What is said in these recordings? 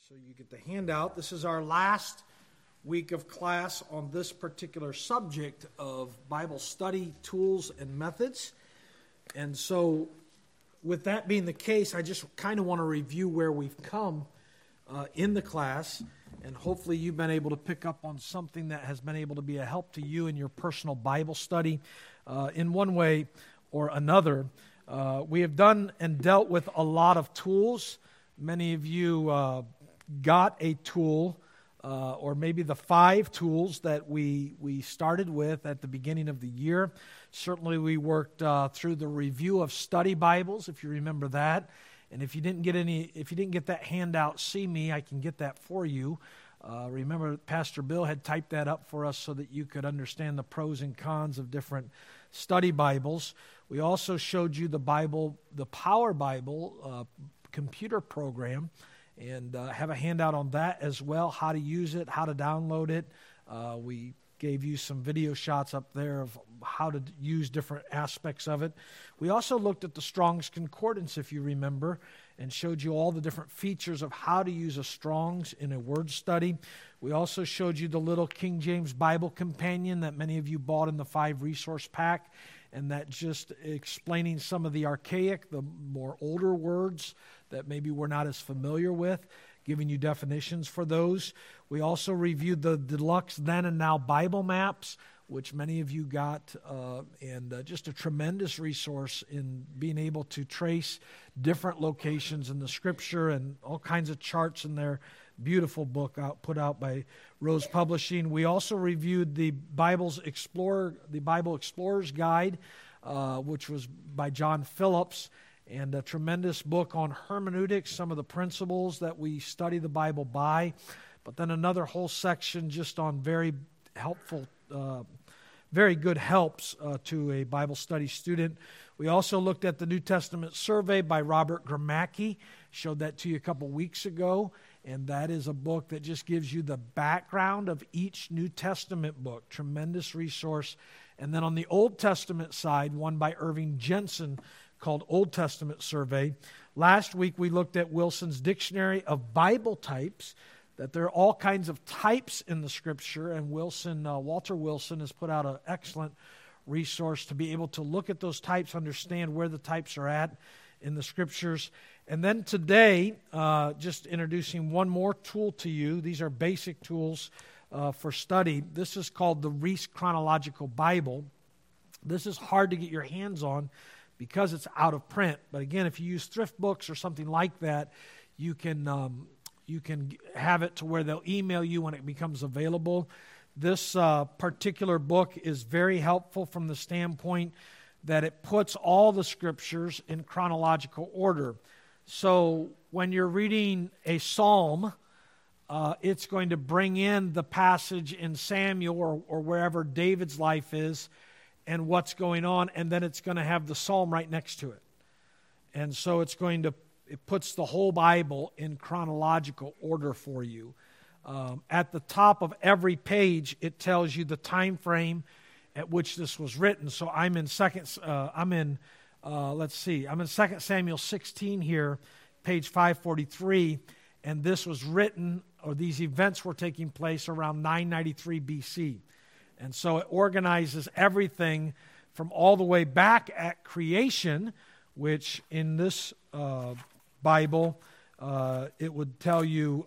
So you get the handout. This is our last week of class on this particular subject of Bible study tools and methods. And so with that being the case, I just kind of want to review where we've come in the class. And hopefully you've been able to pick up on something that has been able to be a help to you in your personal Bible study in one way or another. We have done and dealt with a lot of tools. Many of you got a tool, or maybe the 5 tools that we started with at the beginning of the year. Certainly we worked through the review of study Bibles, if you remember that. And if you didn't get that handout, see me, I can get that for you. Remember, Pastor Bill had typed that up for us so that you could understand the pros and cons of different study Bibles. We also showed you the Power Bible computer program, and have a handout on that as well, how to use it, how to download it. We gave you some video shots up there of how to use different aspects of it. We also looked at the Strong's Concordance, if you remember, and showed you all the different features of how to use a Strong's in a word study. We also showed you the little King James Bible Companion that many of you bought in the 5 resource pack, and that just explaining some of the archaic, the more older words that maybe we're not as familiar with, giving you definitions for those. We also reviewed the Deluxe Then and Now Bible Maps, which many of you got, and just a tremendous resource in being able to trace different locations in the Scripture and all kinds of charts in there. Beautiful book put out by Rose Publishing. We also reviewed the Bible Explorer's Guide, which was by John Phillips, and a tremendous book on hermeneutics, some of the principles that we study the Bible by, but then another whole section just on very helpful, very good helps to a Bible study student. We also looked at the New Testament Survey by Robert Gramacki, showed that to you a couple weeks ago, and that is a book that just gives you the background of each New Testament book. Tremendous resource. And then on the Old Testament side, one by Irving Jensen, called Old Testament Survey. Last week we looked at Wilson's Dictionary of Bible Types, that there are all kinds of types in the Scripture, and Walter Wilson has put out an excellent resource to be able to look at those types, understand where the types are at in the Scriptures. And then today, just introducing one more tool to you. These are basic tools for study. This is called the Reese Chronological Bible. This is hard to get your hands on because it's out of print. But again, if you use thrift books or something like that, you can have it to where they'll email you when it becomes available. This particular book is very helpful from the standpoint that it puts all the Scriptures in chronological order. So when you're reading a psalm, it's going to bring in the passage in Samuel or wherever David's life is, and what's going on, and then it's going to have the psalm right next to it. And so it puts the whole Bible in chronological order for you. At the top of every page, it tells you the time frame at which this was written. So I'm in 2 Samuel 16 here, page 543, and this was written, or these events were taking place around 993 BC. And so it organizes everything from all the way back at creation, which in this Bible, it would tell you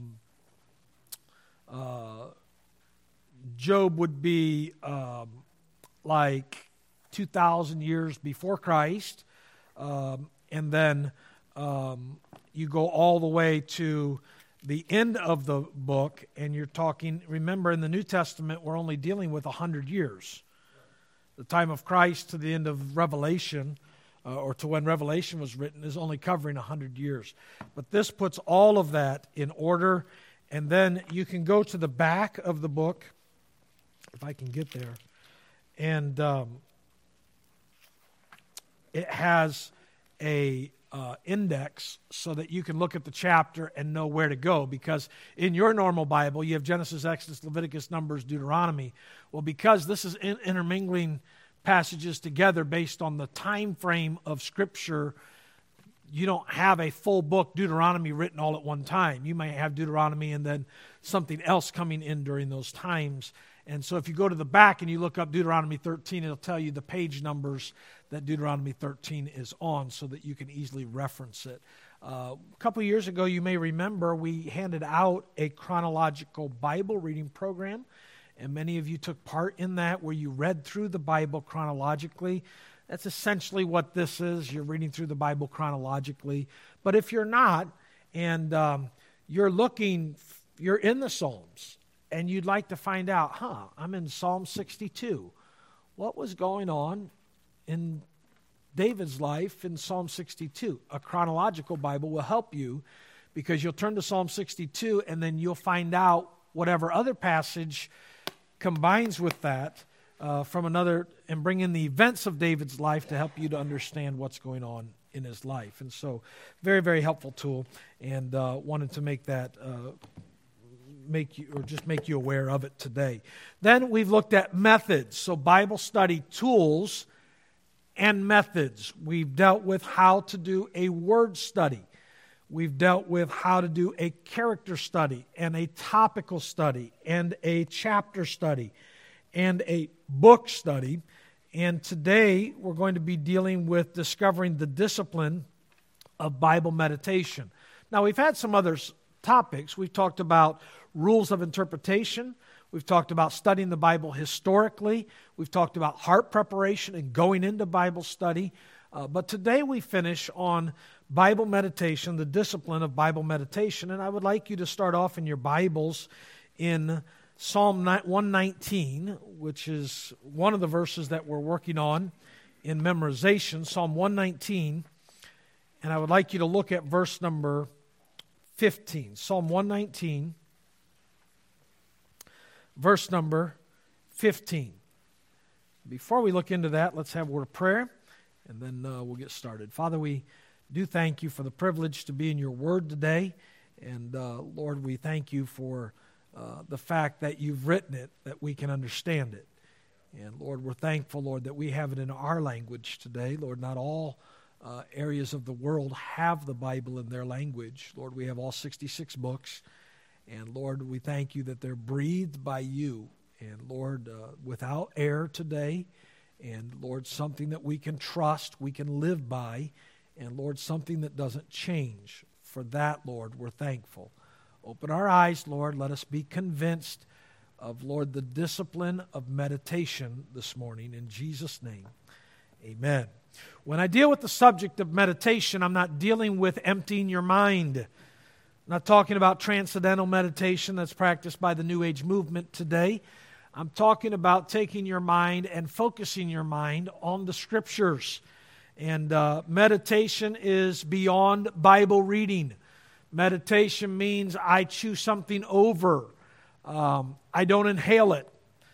Job would be like 2,000 years before Christ. And then you go all the way to the end of the book, and you're talking, remember in the New Testament, we're only dealing with 100 years. The time of Christ to the end of Revelation, or to when Revelation was written, is only covering 100 years. But this puts all of that in order, and then you can go to the back of the book, if I can get there, and it has a index so that you can look at the chapter and know where to go, because in your normal Bible you have Genesis, Exodus, Leviticus, Numbers, Deuteronomy. Well, because this is intermingling passages together based on the time frame of Scripture you don't have a full book, Deuteronomy, written all at one time. You might have Deuteronomy and then something else coming in during those times. And so if you go to the back and you look up Deuteronomy 13, it'll tell you the page numbers that Deuteronomy 13 is on so that you can easily reference it. A couple of years ago, you may remember, we handed out a chronological Bible reading program, and many of you took part in that where you read through the Bible chronologically. That's essentially what this is. You're reading through the Bible chronologically. But if you're not, and you're in the Psalms, and you'd like to find out, I'm in Psalm 62. What was going on in David's life in Psalm 62? A chronological Bible will help you, because you'll turn to Psalm 62 and then you'll find out whatever other passage combines with that from another, and bring in the events of David's life to help you to understand what's going on in his life. And so, very, very helpful tool, and wanted to make that make you aware of it today. Then we've looked at methods, so Bible study tools and methods. We've dealt with how to do a word study. We've dealt with how to do a character study and a topical study and a chapter study and a book study. And today we're going to be dealing with discovering the discipline of Bible meditation. Now, we've had some other topics. We've talked about rules of interpretation. We've talked about studying the Bible historically. We've talked about heart preparation and going into Bible study. But today we finish on Bible meditation, the discipline of Bible meditation. And I would like you to start off in your Bibles in Psalm 119, which is one of the verses that we're working on in memorization, Psalm 119. And I would like you to look at verse number 15. Psalm 119, verse number 15. Before we look into that, let's have a word of prayer, and then we'll get started. Father, we do thank you for the privilege to be in your word today. And Lord, we thank you for the fact that you've written it, that we can understand it. And Lord, we're thankful, Lord, that we have it in our language today. Lord, not all areas of the world have the Bible in their language. Lord, we have all 66 books. And Lord, we thank you that they're breathed by you. And Lord, without error today. And Lord, something that we can trust, we can live by. And Lord, something that doesn't change. For that, Lord, we're thankful. Open our eyes, Lord. Let us be convinced of, Lord, the discipline of meditation this morning. In Jesus' name, amen. When I deal with the subject of meditation, I'm not dealing with emptying your mind. I'm not talking about transcendental meditation that's practiced by the New Age movement today. I'm talking about taking your mind and focusing your mind on the Scriptures. And meditation is beyond Bible reading. Meditation means I chew something over. I don't inhale it.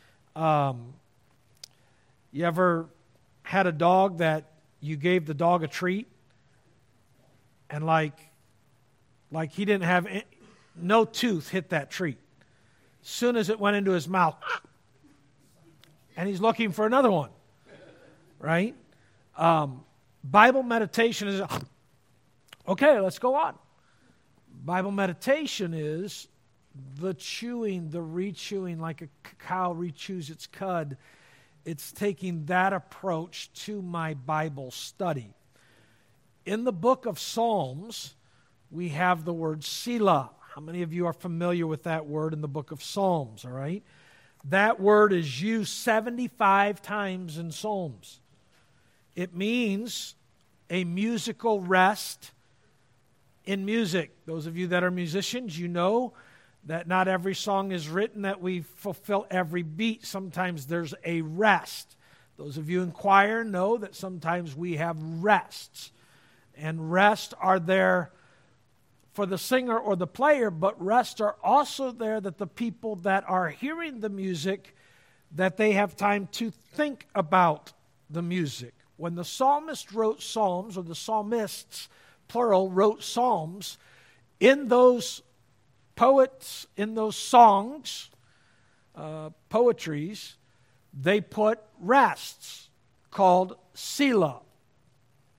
You ever had a dog that you gave the dog a treat, and like he didn't have no tooth hit that treat? As soon as it went into his mouth, and he's looking for another one, right? Bible meditation is, okay, let's go on. Bible meditation is the chewing, the rechewing, like a cow rechews its cud. It's taking that approach to my Bible study. In the book of Psalms, we have the word Selah. How many of you are familiar with that word in the book of Psalms, all right? That word is used 75 times in Psalms. It means a musical rest in music. Those of you that are musicians, you know that not every song is written that we fulfill every beat. Sometimes there's a rest. Those of you in choir know that sometimes we have rests. And rests are there for the singer or the player, but rests are also there that the people that are hearing the music, that they have time to think about the music. When the psalmist wrote psalms, or the psalmists, plural, wrote psalms, in those poets, in those songs, poetries, they put rests called Selah.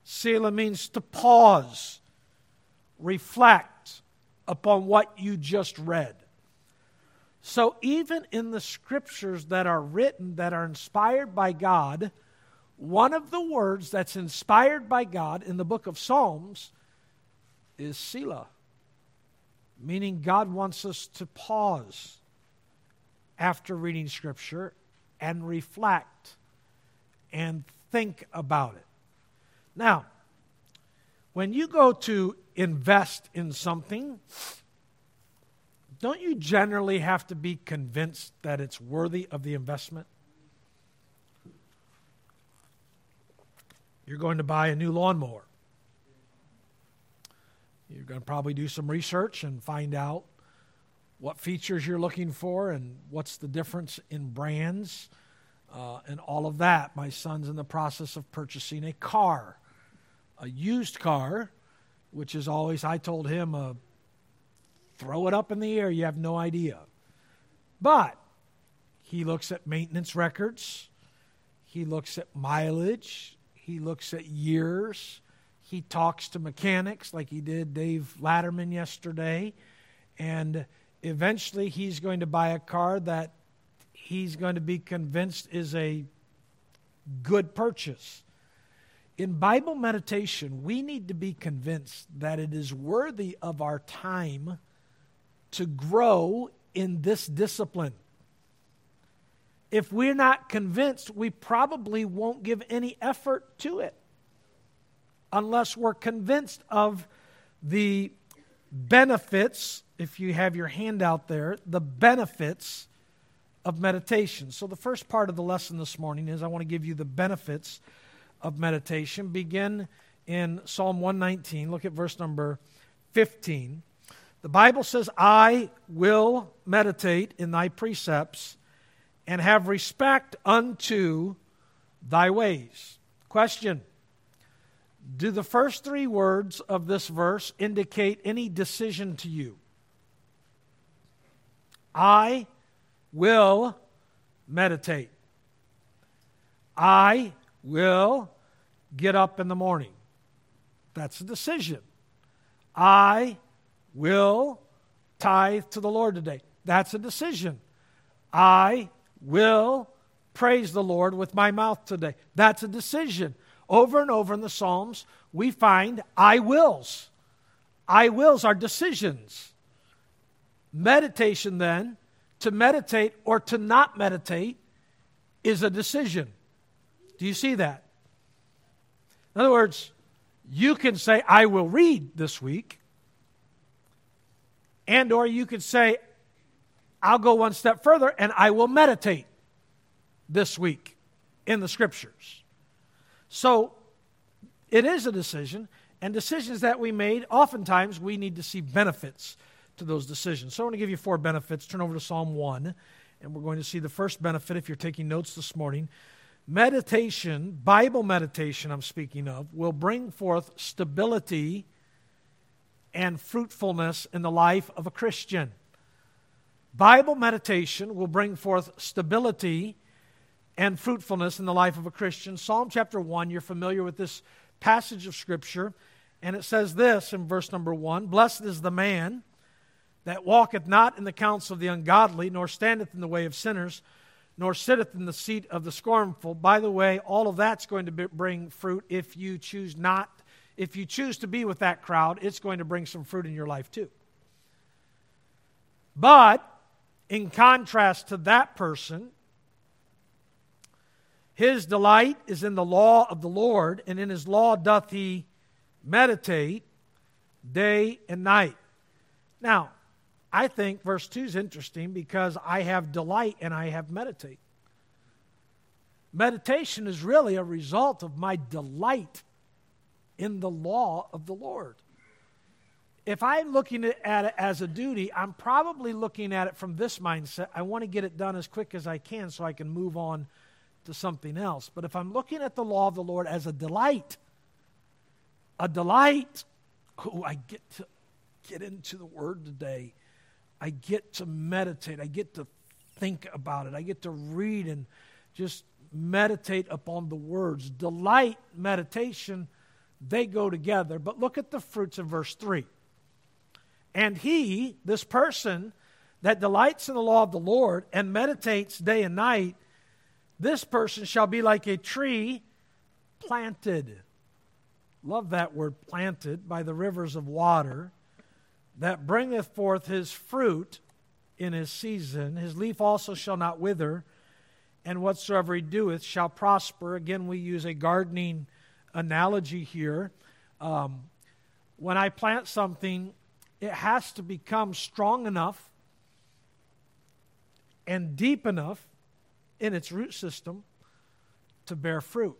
Selah means to pause, reflect upon what you just read. So even in the scriptures that are written, that are inspired by God, one of the words that's inspired by God in the book of Psalms is Selah, meaning God wants us to pause after reading Scripture and reflect and think about it. Now, when you go to invest in something, don't you generally have to be convinced that it's worthy of the investment? You're going to buy a new lawnmower. You're going to probably do some research and find out what features you're looking for and what's the difference in brands and all of that. My son's in the process of purchasing a car, a used car, which is always, I told him, throw it up in the air, you have no idea. But he looks at maintenance records, he looks at mileage, he looks at years, he talks to mechanics like he did Dave Latterman yesterday, and eventually he's going to buy a car that he's going to be convinced is a good purchase. In Bible meditation, we need to be convinced that it is worthy of our time to grow in this discipline. If we're not convinced, we probably won't give any effort to it unless we're convinced of the benefits, if you have your hand out there, the benefits of meditation. So the first part of the lesson this morning is I want to give you the benefits of meditation. Begin in Psalm 119. Look at verse number 15. The Bible says, I will meditate in thy precepts and have respect unto thy ways. Question: do the first three words of this verse indicate any decision to you? I will meditate. I will get up in the morning. That's a decision. I will tithe to the Lord today. That's a decision. I will praise the Lord with my mouth today. That's a decision. Over and over in the Psalms, we find I wills. I wills are decisions. Meditation then, to meditate or to not meditate, is a decision. Do you see that? In other words, you can say, I will read this week, and or you could say, I'll go one step further and I will meditate this week in the Scriptures. So it is a decision, and decisions that we made, oftentimes we need to see benefits to those decisions. So I want to give you 4 benefits. Turn over to Psalm 1, and we're going to see the first benefit if you're taking notes this morning. Meditation, Bible meditation I'm speaking of, will bring forth stability and fruitfulness in the life of a Christian. Bible meditation will bring forth stability and fruitfulness in the life of a Christian. Psalm chapter 1, you're familiar with this passage of Scripture, and it says this in verse number 1, Blessed is the man that walketh not in the counsel of the ungodly, nor standeth in the way of sinners, nor sitteth in the seat of the scornful. By the way, all of that's going to bring fruit if you choose to be with that crowd, it's going to bring some fruit in your life too. But in contrast to that person, his delight is in the law of the Lord, and in his law doth he meditate day and night. Now, I think verse 2 is interesting because I have delight and I have meditate. Meditation is really a result of my delight in the law of the Lord. If I'm looking at it as a duty, I'm probably looking at it from this mindset. I want to get it done as quick as I can so I can move on to something else. But if I'm looking at the law of the Lord as a delight, I get to get into the Word today. I get to meditate. I get to think about it. I get to read and just meditate upon the words. Delight meditation They go together. But look at the fruits in verse 3. And he, this person that delights in the law of the Lord and meditates day and night, this person shall be like a tree planted. Love that word, planted, by the rivers of water, that bringeth forth his fruit in his season. His leaf also shall not wither, and whatsoever he doeth shall prosper. Again, we use a gardening analogy here. When I plant something, it has to become strong enough and deep enough in its root system to bear fruit.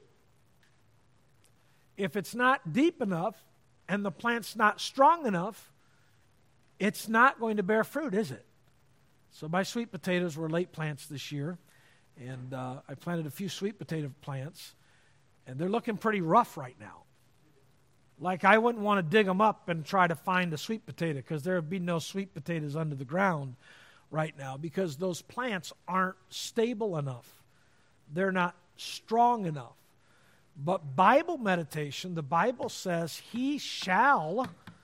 If it's not deep enough and the plant's not strong enough, it's not going to bear fruit, is it? So my sweet potatoes were late plants this year, and I planted a few sweet potato plants, and they're looking pretty rough right now. Like I wouldn't want to dig them up and try to find a sweet potato, because there would be no sweet potatoes under the ground right now, because those plants aren't stable enough. They're not strong enough. But Bible meditation, the Bible says he shall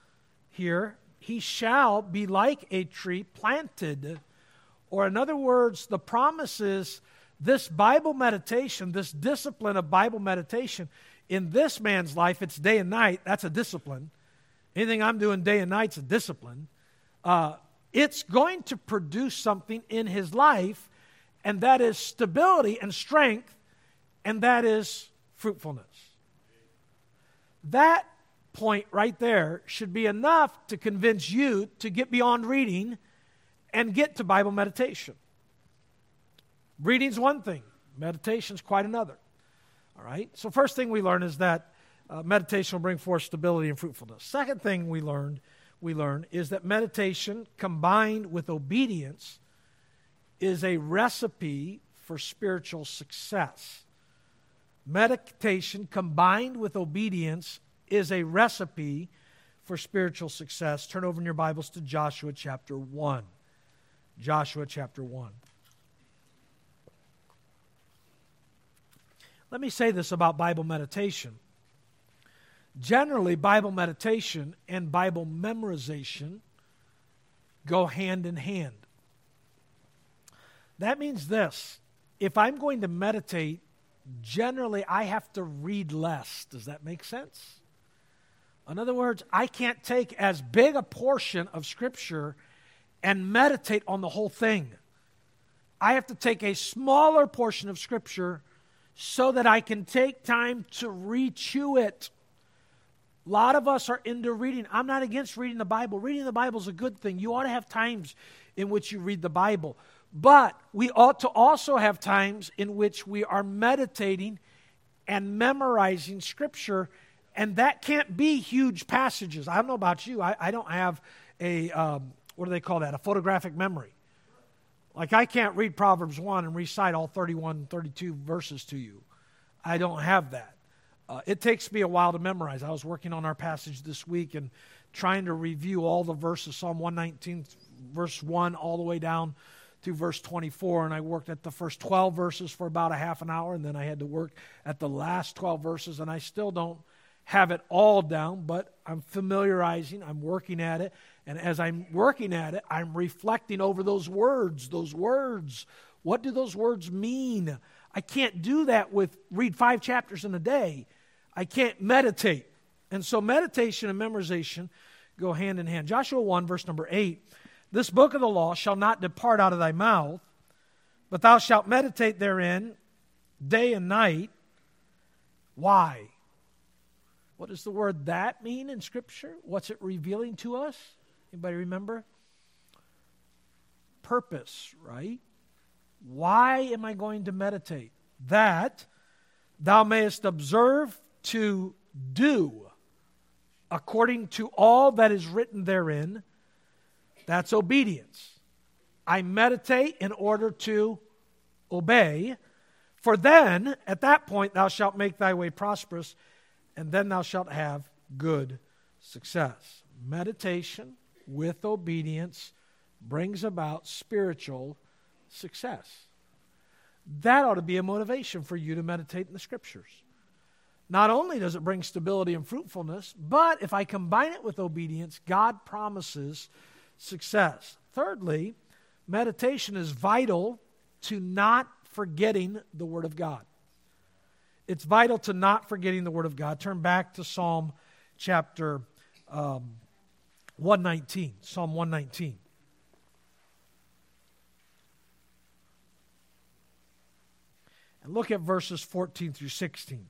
be like a tree planted. Or in other words, the promise is this Bible meditation, this discipline of Bible meditation, in this man's life, it's day and night. That's a discipline. Anything I'm doing day and night's a discipline. It's going to produce something in his life, and that is stability and strength, and that is fruitfulness. That point right there should be enough to convince you to get beyond reading and get to Bible meditation. Reading's one thing, meditation's quite another. All right? So first thing we learn is that meditation will bring forth stability and fruitfulness. Second thing we learn is that meditation combined with obedience is a recipe for spiritual success. Meditation combined with obedience is a recipe for spiritual success. Turn over in your Bibles to Joshua chapter 1. Joshua chapter 1. Let me say this about Bible meditation. Generally, Bible meditation and Bible memorization go hand in hand. That means this: if I'm going to meditate, generally I have to read less. Does that make sense? In other words, I can't take as big a portion of Scripture and meditate on the whole thing. I have to take a smaller portion of Scripture so that I can take time to rechew it. A lot of us are into reading. I'm not against reading the Bible. Reading the Bible is a good thing. You ought to have times in which you read the Bible. But we ought to also have times in which we are meditating and memorizing Scripture, and that can't be huge passages. I don't know about you. I don't have a, what do they call that, a photographic memory. Like I can't read Proverbs 1 and recite all 31, 32 verses to you. I don't have that. It takes me a while to memorize. I was working on our passage this week and trying to review all the verses, Psalm 119, verse 1, all the way down to verse 24, and I worked at the first 12 verses for about a half an hour, and then I had to work at the last 12 verses, and I still don't have it all down, but I'm familiarizing, I'm working at it, and as I'm working at it, I'm reflecting over those words. What do those words mean? I can't do that read 5 chapters in a day. I can't meditate. And so meditation and memorization go hand in hand. Joshua 1, verse number 8, this book of the law shall not depart out of thy mouth, but thou shalt meditate therein day and night. Why? What does the word that mean in Scripture? What's it revealing to us? Anybody remember? Purpose, right? Why am I going to meditate? That thou mayest observe to do according to all that is written therein. That's obedience. I meditate in order to obey. For then, at that point, thou shalt make thy way prosperous, and then thou shalt have good success. Meditation with obedience brings about spiritual success. That ought to be a motivation for you to meditate in the Scriptures. not only does it bring stability and fruitfulness, but if I combine it with obedience, God promises success. Thirdly, meditation is vital to not forgetting the Word of God. It's vital to not forgetting the Word of God. Turn back to Psalm chapter 119. Psalm 119. And look at verses 14 through 16.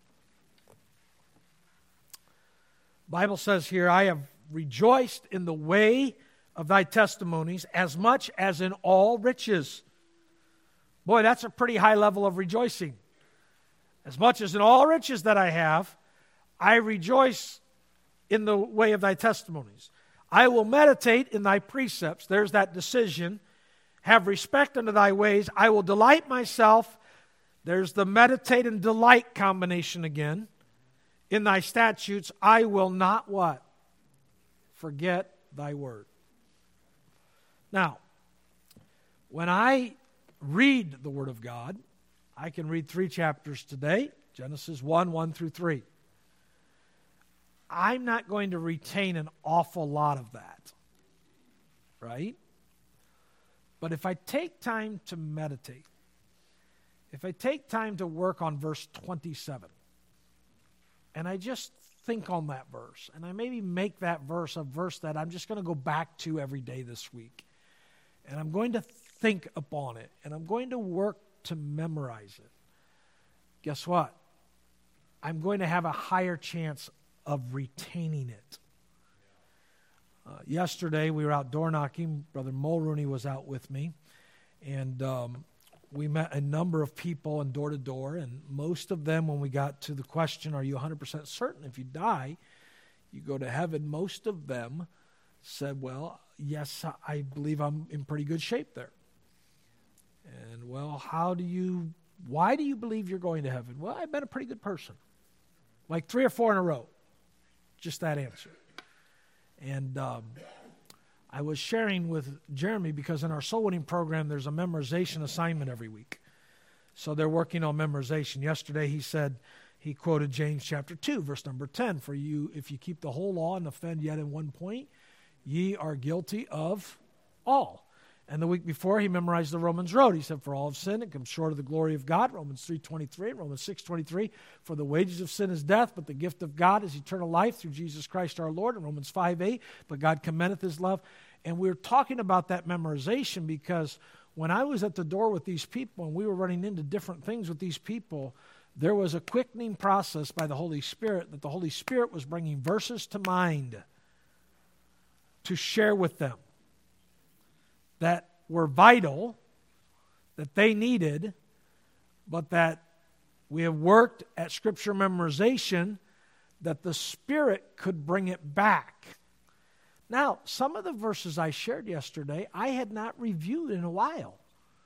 The Bible says here, I have rejoiced in the way of thy testimonies as much as in all riches. Boy, that's a pretty high level of rejoicing. As much as in all riches that I have, I rejoice in the way of thy testimonies. I will meditate in thy precepts. There's that decision. Have respect unto thy ways. I will delight myself. There's the meditate and delight combination again. In thy statutes, I will not what? Forget thy word. Now, when I read the Word of God, I can read 3 chapters today, Genesis 1 through 3. I'm not going to retain an awful lot of that, right? But if I take time to meditate, if I take time to work on verse 27, and I just think on that verse, and I maybe make that verse a verse that I'm just going to go back to every day this week, and I'm going to think upon it, and I'm going to work to memorize it, guess what? I'm going to have a higher chance of retaining it. Yesterday, we were out door knocking. Brother Mulrooney was out with me, and we met a number of people and door to door, and most of them, when we got to the question, are you 100% certain if you die, you go to heaven, most of them said, well, yes, I believe I'm in pretty good shape there. And, well, why do you believe you're going to heaven? Well, I've been a pretty good person. Like 3 or 4 in a row. Just that answer. And I was sharing with Jeremy because in our soul winning program, there's a memorization assignment every week. So they're working on memorization. Yesterday he quoted James chapter 2, verse number 10. For you, if you keep the whole law and offend yet in one point, ye are guilty of all. And the week before, he memorized the Romans road. He said, for all have sinned and come short of the glory of God. Romans 3:23, Romans 6:23. For the wages of sin is death, but the gift of God is eternal life through Jesus Christ our Lord. And Romans 5:8, but God commendeth his love. And we're talking about that memorization because when I was at the door with these people and we were running into different things with these people, there was a quickening process by the Holy Spirit that the Holy Spirit was bringing verses to mind to share with them that were vital, that they needed, but that we have worked at Scripture memorization that the Spirit could bring it back. Now, some of the verses I shared yesterday, I had not reviewed in a while,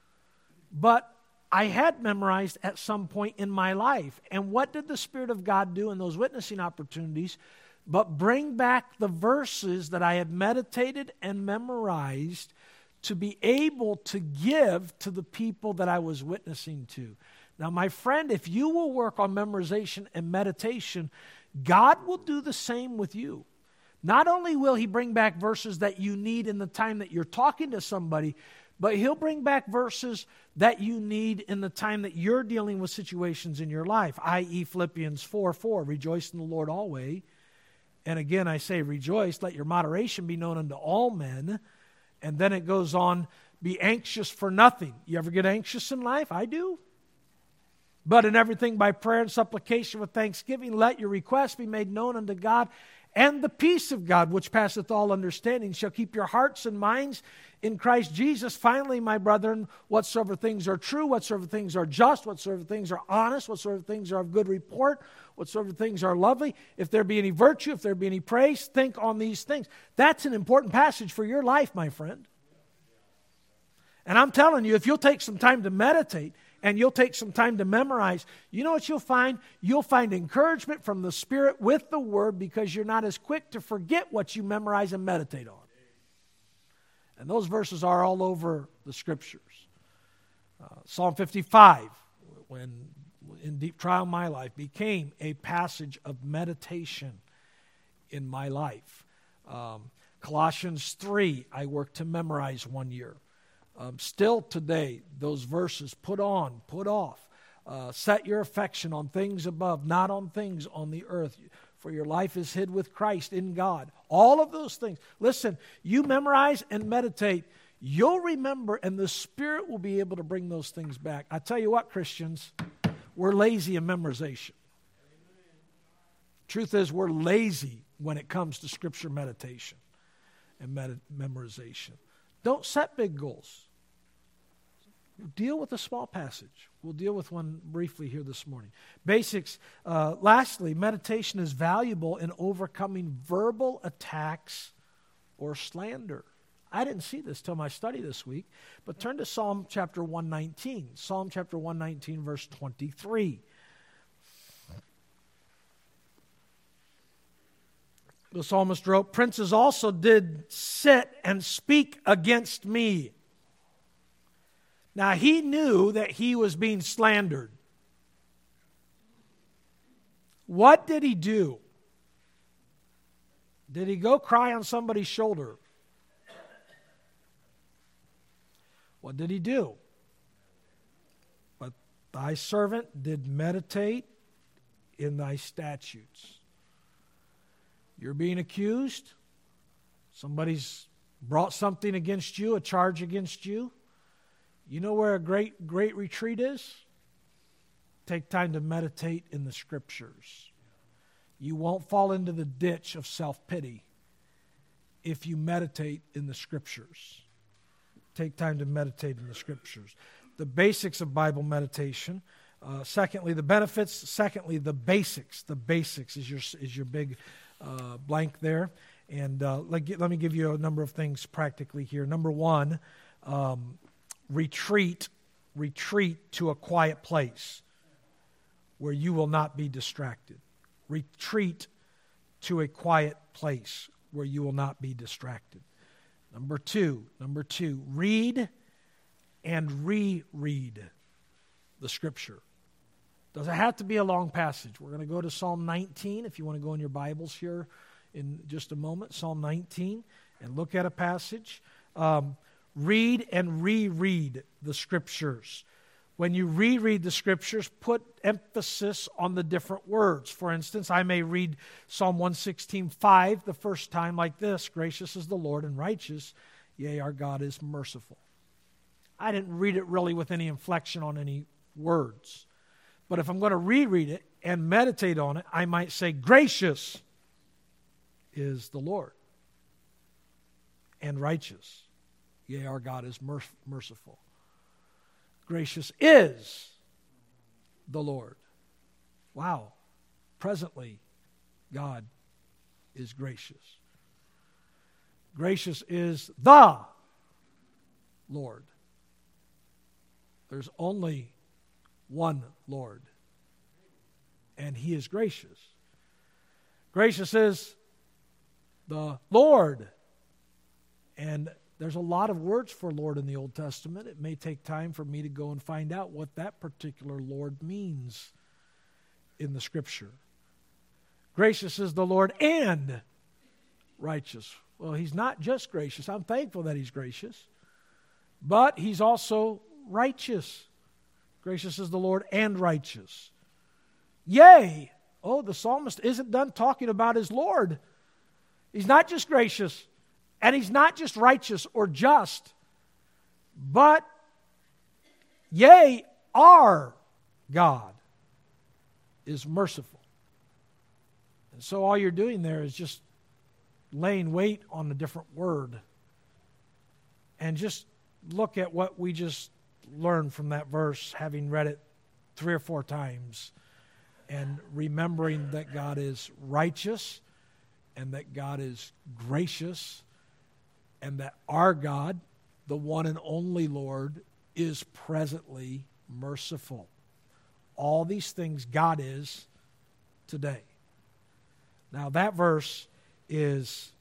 but I had memorized at some point in my life. And what did the Spirit of God do in those witnessing opportunities but bring back the verses that I had meditated and memorized to be able to give to the people that I was witnessing to. Now, my friend, if you will work on memorization and meditation, God will do the same with you. Not only will he bring back verses that you need in the time that you're talking to somebody, but he'll bring back verses that you need in the time that you're dealing with situations in your life, i.e. Philippians 4:4, rejoice in the Lord always. And again, I say rejoice, let your moderation be known unto all men. And then it goes on, be anxious for nothing. You ever get anxious in life? I do. But in everything by prayer and supplication with thanksgiving, let your requests be made known unto God. And the peace of God, which passeth all understanding, shall keep your hearts and minds in Christ Jesus. Finally, my brethren, whatsoever things are true, whatsoever things are just, whatsoever things are honest, whatsoever things are of good report, whatsoever things are lovely, if there be any virtue, if there be any praise, think on these things. That's an important passage for your life, my friend. And I'm telling you, if you'll take some time to meditate and you'll take some time to memorize, you know what you'll find? You'll find encouragement from the Spirit with the Word because you're not as quick to forget what you memorize and meditate on. And those verses are all over the Scriptures. Psalm 55, when in deep trial in my life, became a passage of meditation in my life. Colossians 3, I worked to memorize 1 year. Still today, those verses, put on, put off. Set your affection on things above, not on things on the earth. For your life is hid with Christ in God. All of those things. Listen, you memorize and meditate, you'll remember, and the Spirit will be able to bring those things back. I tell you what, Christians, we're lazy in memorization. Truth is, we're lazy when it comes to Scripture meditation and memorization. Don't set big goals. Deal with a small passage. We'll deal with one briefly here this morning. Basics. Lastly, meditation is valuable in overcoming verbal attacks or slander. I didn't see this till my study this week, but turn to Psalm chapter 119. Psalm chapter 119, verse 23. The psalmist wrote, "Princes also did sit and speak against me." Now, he knew that he was being slandered. What did he do? Did he go cry on somebody's shoulder? What did he do? But thy servant did meditate in thy statutes. You're being accused. Somebody's brought something against you, a charge against you. You know where a great retreat is? Take time to meditate in the Scriptures. You won't fall into the ditch of self-pity if you meditate in the Scriptures. Take time to meditate in the Scriptures. The basics of Bible meditation. Secondly, the benefits. Secondly, the basics. The basics is your big blank there. And let me give you a number of things practically here. Number one, retreat to a quiet place where you will not be distracted. Retreat to a quiet place where you will not be distracted. Number two, read and reread the Scripture. Doesn't have to be a long passage. We're going to go to Psalm 19, if you want to go in your Bibles here in just a moment. Psalm 19, and look at a passage. Read and reread the Scriptures. When you reread the Scriptures, put emphasis on the different words. For instance, I may read Psalm 116:5 the first time like this: "Gracious is the Lord and righteous, yea, our God is merciful." I didn't read it really with any inflection on any words. But if I'm going to reread it and meditate on it, I might say, "Gracious is the Lord and righteous, yea, our God is merciful." Gracious is the Lord. Wow. Presently, God is gracious. Gracious is the Lord. There's only one Lord, and He is gracious. Gracious is the Lord. And there's a lot of words for Lord in the Old Testament. It may take time for me to go and find out what that particular Lord means in the Scripture. Gracious is the Lord and righteous. Well, He's not just gracious. I'm thankful that He's gracious. But He's also righteous. Gracious is the Lord and righteous. Yea. Oh, the psalmist isn't done talking about his Lord. He's not just gracious. And He's not just righteous or just, but, yea, our God is merciful. And so all you're doing there is just laying weight on a different word. And just look at what we just learned from that verse, having read it 3 or 4 times, and remembering that God is righteous and that God is gracious, and that our God, the one and only Lord, is presently merciful. All these things God is today. Now that verse is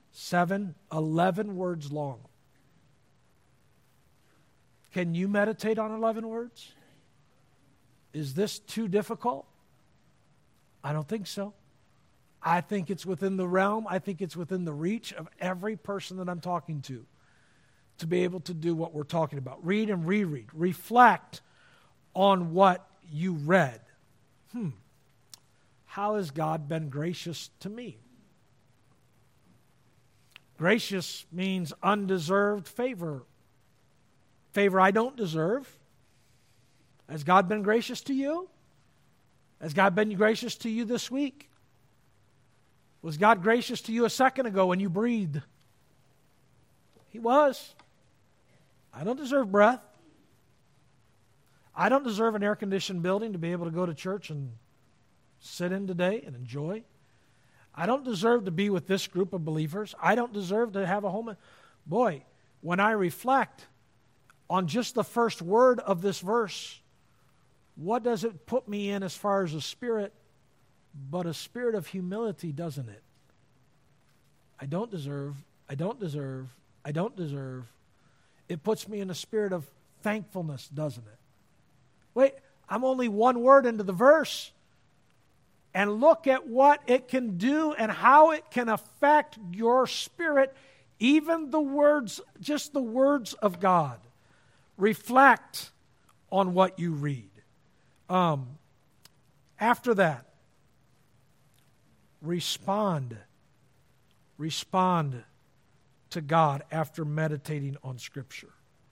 11 words long. Can you meditate on 11 words? Is this too difficult? I don't think so. I think it's within the realm. I think it's within the reach of every person that I'm talking to be able to do what we're talking about. Read and reread. Reflect on what you read. How has God been gracious to me? Gracious means undeserved favor. Favor I don't deserve. Has God been gracious to you? Has God been gracious to you this week? Was God gracious to you a second ago when you breathed? He was. I don't deserve breath. I don't deserve an air-conditioned building to be able to go to church and sit in today and enjoy. I don't deserve to be with this group of believers. I don't deserve to have a home. Boy, when I reflect on just the first word of this verse, what does it put me in as far as a spirit? But a spirit of humility, doesn't it? I don't deserve. It puts me in a spirit of thankfulness, doesn't it? Wait, I'm only one word into the verse. And look at what it can do and how it can affect your spirit, even the words, just the words of God. Reflect on what you read. After that, respond. Respond to God after meditating on Scripture.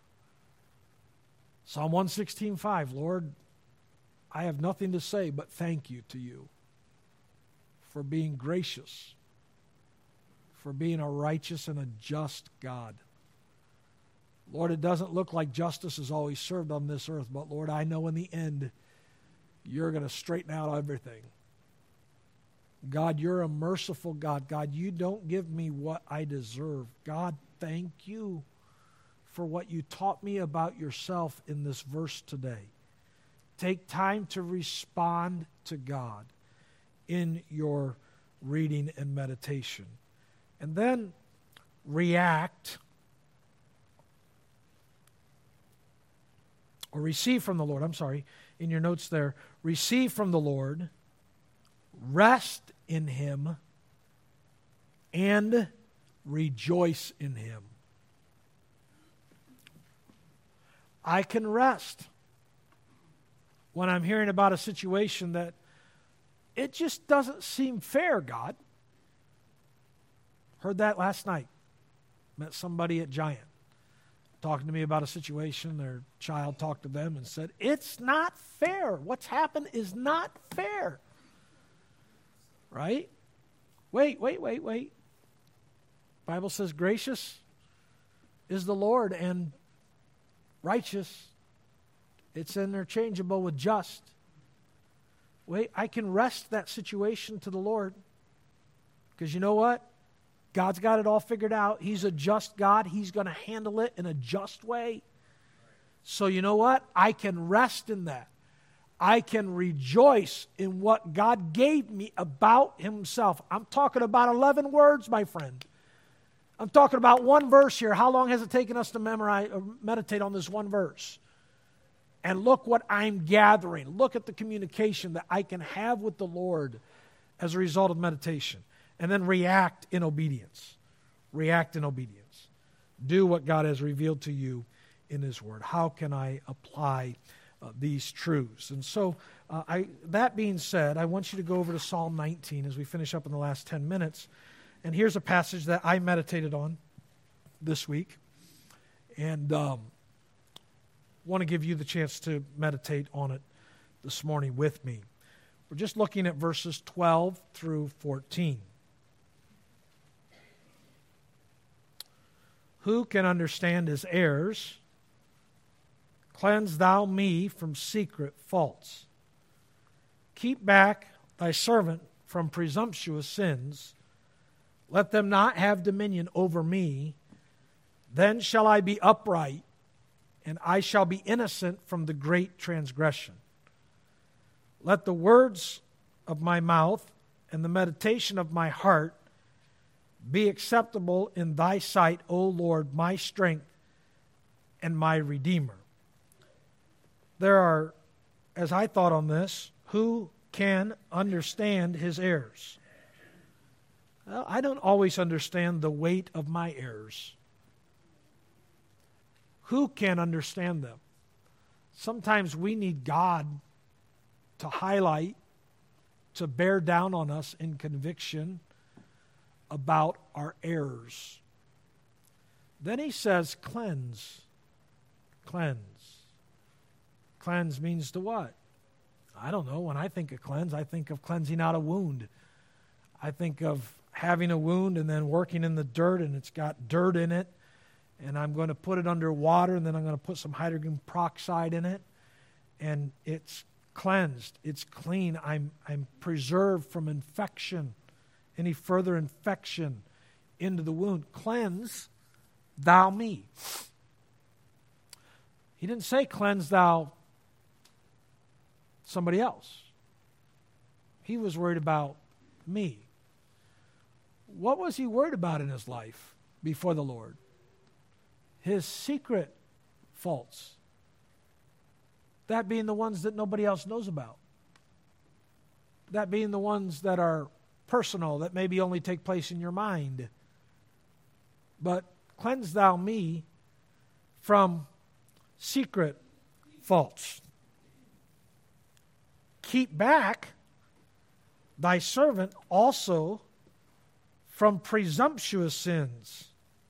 Psalm 116:5, Lord, I have nothing to say but thank you to you for being gracious, for being a righteous and a just God. Lord, it doesn't look like justice is always served on this earth, but Lord, I know in the end you're going to straighten out everything. God, you're a merciful God. God, you don't give me what I deserve. God, thank you for what you taught me about yourself in this verse today. Take time to respond to God in your reading and meditation. And then react or receive from the Lord. In your notes there. Receive from the Lord, rest in Him, and rejoice in Him. I can rest when I'm hearing about a situation that it just doesn't seem fair, God. Heard that last night. Met somebody at Giant talking to me about a situation. Their child talked to them and said, it's not fair. What's happened is not fair. Right? Wait. Bible says gracious is the Lord and righteous. It's interchangeable with just. Wait, I can rest that situation to the Lord. Because you know what? God's got it all figured out. He's a just God. He's going to handle it in a just way. So you know what? I can rest in that. I can rejoice in what God gave me about Himself. I'm talking about 11 words, my friend. I'm talking about one verse here. How long has it taken us to memorize or meditate on this one verse? And look what I'm gathering. Look at the communication that I can have with the Lord as a result of meditation. And then react in obedience. React in obedience. Do what God has revealed to you in His Word. How can I apply these truths? And so, that being said, I want you to go over to Psalm 19 as we finish up in the last 10 minutes. And here's a passage that I meditated on this week. And want to give you the chance to meditate on it this morning with me. We're just looking at verses 12 through 14. Who can understand his errors? Cleanse thou me from secret faults. Keep back thy servant from presumptuous sins. Let them not have dominion over me. Then shall I be upright, and I shall be innocent from the great transgression. Let the words of my mouth and the meditation of my heart be acceptable in thy sight, O Lord, my strength and my Redeemer. There are as I thought on this, who can understand his errors? Well, I don't always understand the weight of my errors. Who can understand them? Sometimes we need God to highlight, to bear down on us in conviction about our errors. Then he says, cleanse. Cleanse. Cleanse means to what? I don't know. When I think of cleanse, I think of cleansing out a wound. I think of having a wound and then working in the dirt, and it's got dirt in it, and I'm going to put it under water, and then I'm going to put some hydrogen peroxide in it, and it's cleansed. It's clean. I'm preserved from infection, any further infection into the wound. Cleanse thou me. He didn't say cleanse thou somebody else. He was worried about me. What was he worried about in his life before the Lord? His secret faults. That being the ones that nobody else knows about. That being the ones that are personal, that maybe only take place in your mind. But cleanse thou me from secret faults. Keep back thy servant also from presumptuous sins.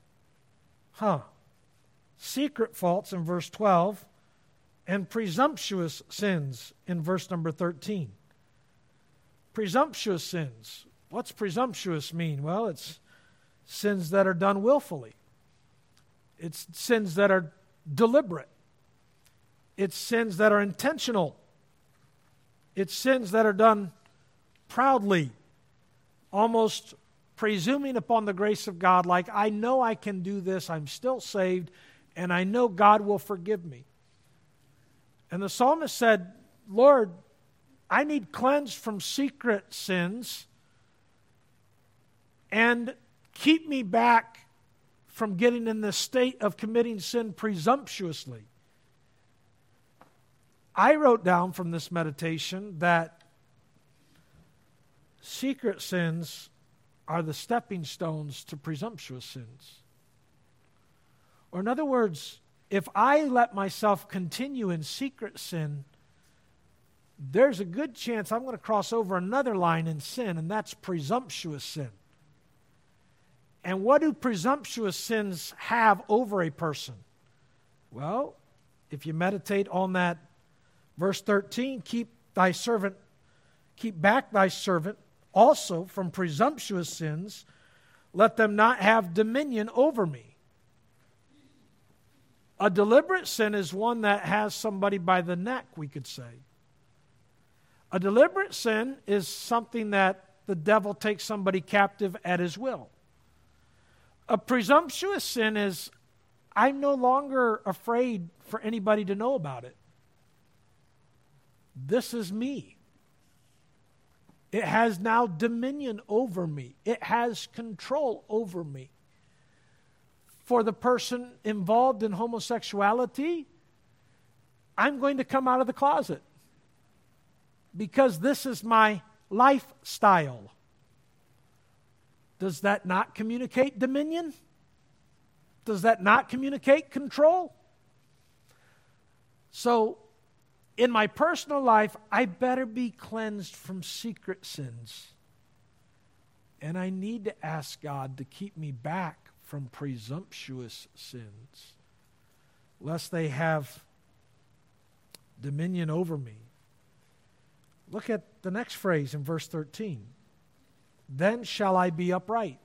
Secret faults in verse 12 and presumptuous sins in verse number 13. Presumptuous sins. What's presumptuous mean? Well, it's sins that are done willfully. It's sins that are deliberate. It's sins that are intentional. It's sins that are done proudly, almost presuming upon the grace of God, like, I know I can do this, I'm still saved, and I know God will forgive me. And the psalmist said, Lord, I need cleansed from secret sins, and keep me back from getting in the state of committing sin presumptuously. I wrote down from this meditation that secret sins are the stepping stones to presumptuous sins. Or in other words, if I let myself continue in secret sin, there's a good chance I'm going to cross over another line in sin, and that's presumptuous sin. And what do presumptuous sins have over a person? Well, if you meditate on that verse 13, keep back thy servant also from presumptuous sins, let them not have dominion over me. A deliberate sin is one that has somebody by the neck, we could say. A deliberate sin is something that the devil takes somebody captive at his will. A presumptuous sin is, I'm no longer afraid for anybody to know about it. This is me. It has now dominion over me. It has control over me. For the person involved in homosexuality, I'm going to come out of the closet because this is my lifestyle. Does that not communicate dominion? Does that not communicate control? So, in my personal life, I better be cleansed from secret sins. And I need to ask God to keep me back from presumptuous sins, lest they have dominion over me. Look at the next phrase in verse 13. Then shall I be upright.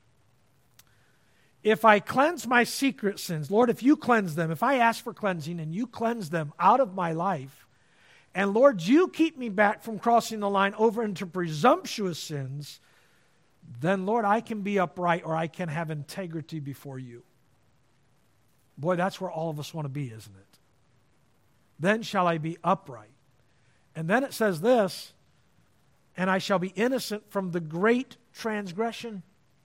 If I cleanse my secret sins, Lord, if you cleanse them, if I ask for cleansing and you cleanse them out of my life, and Lord, you keep me back from crossing the line over into presumptuous sins, then Lord, I can be upright or I can have integrity before you. Boy, that's where all of us want to be, isn't it? Then shall I be upright. And then it says this, and I shall be innocent from the great transgression.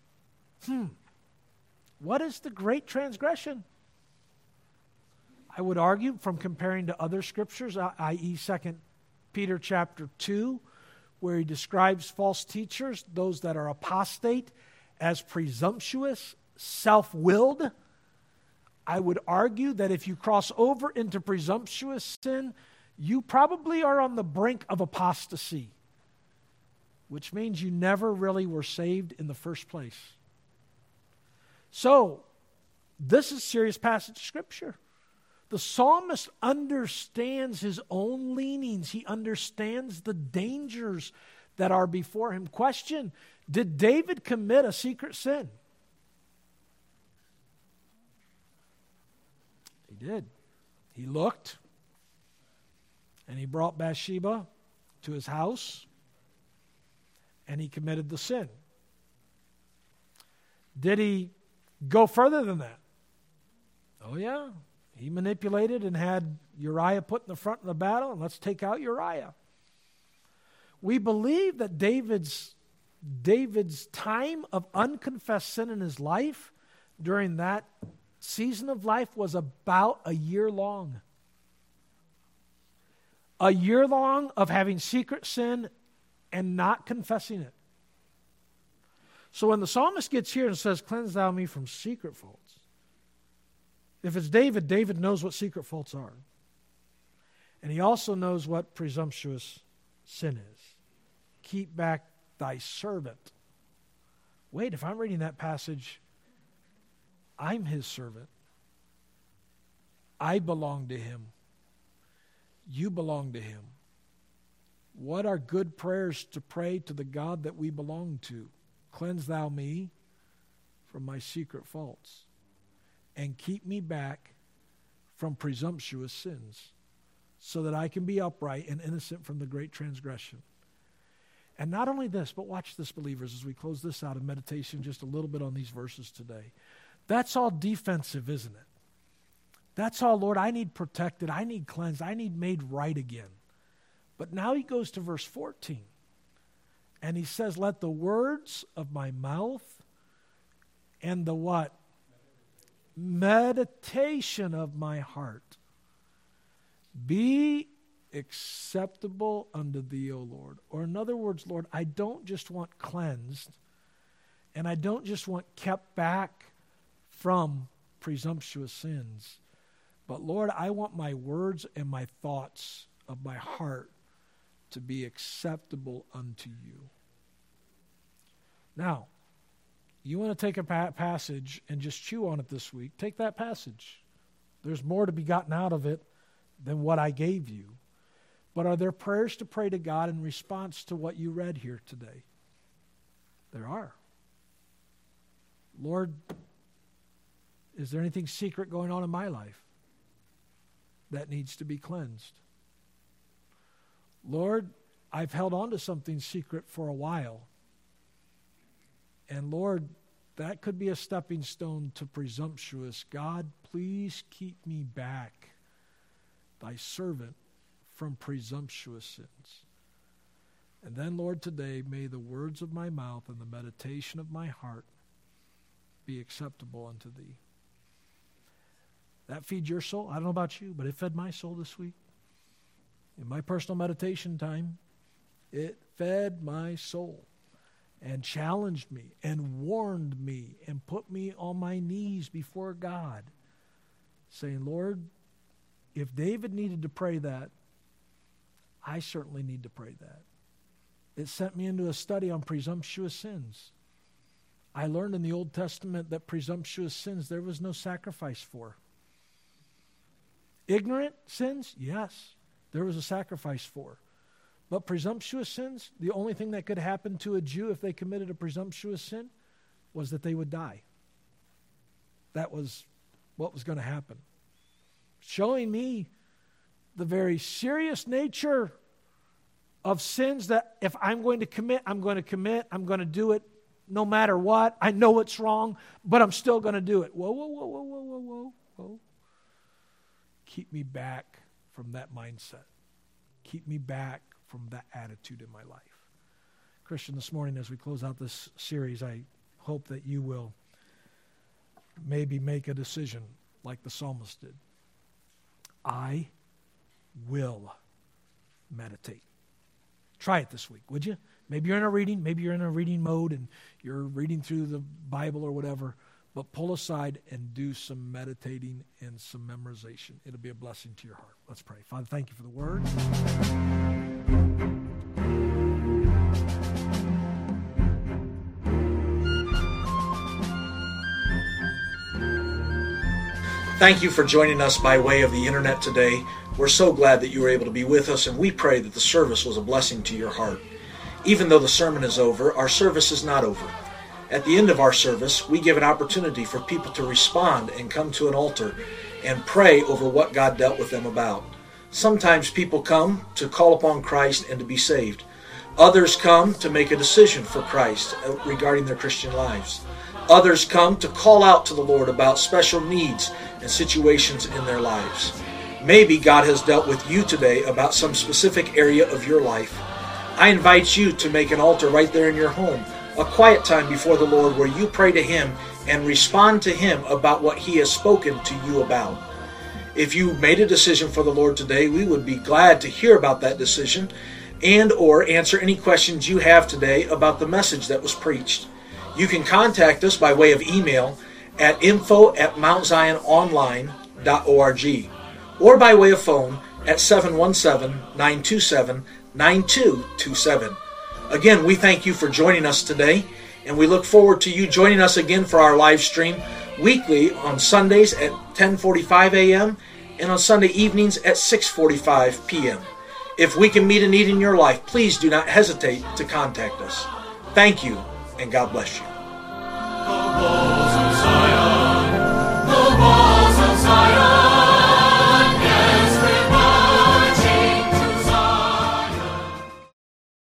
What is the great transgression? I would argue from comparing to other scriptures, i.e. 2 Peter chapter 2, where he describes false teachers, those that are apostate, as presumptuous, self-willed. I would argue that if you cross over into presumptuous sin, you probably are on the brink of apostasy, which means you never really were saved in the first place. So, this is a serious passage of Scripture. The psalmist understands his own leanings. He understands the dangers that are before him. Question, did David commit a secret sin? He did. He looked, and he brought Bathsheba to his house, and he committed the sin. Did he go further than that? Oh, yeah. He manipulated and had Uriah put in the front of the battle, and let's take out Uriah. We believe that David's time of unconfessed sin in his life during that season of life was about a year long. A year long of having secret sin and not confessing it. So when the psalmist gets here and says, "Cleanse thou me from secret faults," if it's David, David knows what secret faults are. And he also knows what presumptuous sin is. Keep back thy servant. Wait, if I'm reading that passage, I'm his servant. I belong to him. You belong to him. What are good prayers to pray to the God that we belong to? Cleanse thou me from my secret faults, and keep me back from presumptuous sins, so that I can be upright and innocent from the great transgression. And not only this, but watch this, believers, as we close this out in meditation just a little bit on these verses today. That's all defensive, isn't it? That's all, Lord, I need protected, I need cleansed, I need made right again. But now he goes to verse 14, and he says, "Let the words of my mouth and the" what? "Meditation of my heart be acceptable unto thee, O Lord." Or in other words, Lord, I don't just want cleansed, and I don't just want kept back from presumptuous sins, but Lord, I want my words and my thoughts of my heart to be acceptable unto you. Now, you want to take a passage and just chew on it this week, take that passage. There's more to be gotten out of it than what I gave you. But are there prayers to pray to God in response to what you read here today? There are. Lord, is there anything secret going on in my life that needs to be cleansed? Lord, I've held on to something secret for a while. And Lord, that could be a stepping stone to presumptuous. God, please keep me back, thy servant, from presumptuous sins. And then, Lord, today, may the words of my mouth and the meditation of my heart be acceptable unto thee. That feeds your soul. I don't know about you, but it fed my soul this week. In my personal meditation time, it fed my soul and challenged me and warned me and put me on my knees before God, saying, Lord, if David needed to pray that, I certainly need to pray that. It sent me into a study on presumptuous sins. I learned in the Old Testament that presumptuous sins there was no sacrifice for. Ignorant sins, yes, there was a sacrifice for. But presumptuous sins, the only thing that could happen to a Jew if they committed a presumptuous sin was that they would die. That was what was going to happen. Showing me the very serious nature of sins that if I'm going to commit, I'm going to do it no matter what. I know it's wrong, but I'm still going to do it. Whoa, whoa, whoa, whoa, whoa, whoa, whoa, whoa. Keep me back from that mindset. Keep me back from that attitude in my life. Christian, this morning as we close out this series, I hope that you will maybe make a decision like the psalmist did. I will meditate. Try it this week, would you? Maybe you're in a reading mode and you're reading through the Bible or whatever, but pull aside and do some meditating and some memorization. It'll be a blessing to your heart. Let's pray. Father, thank you for the word. Thank you for joining us by way of the internet today. We're so glad that you were able to be with us, and we pray that the service was a blessing to your heart. Even though the sermon is over, our service is not over. At the end of our service, we give an opportunity for people to respond and come to an altar and pray over what God dealt with them about. Sometimes people come to call upon Christ and to be saved. Others come to make a decision for Christ regarding their Christian lives. Others come to call out to the Lord about special needs and situations in their lives. Maybe God has dealt with you today about some specific area of your life. I invite you to make an altar right there in your home, a quiet time before the Lord where you pray to Him and respond to Him about what He has spoken to you about. If you made a decision for the Lord today, we would be glad to hear about that decision and or answer any questions you have today about the message that was preached. You can contact us by way of email at info@mountziononline.org or by way of phone at 717-927-9227. Again, we thank you for joining us today, and we look forward to you joining us again for our live stream weekly on Sundays at 10:45 a.m. and on Sunday evenings at 6:45 p.m. If we can meet a need in your life, please do not hesitate to contact us. Thank you, and God bless you.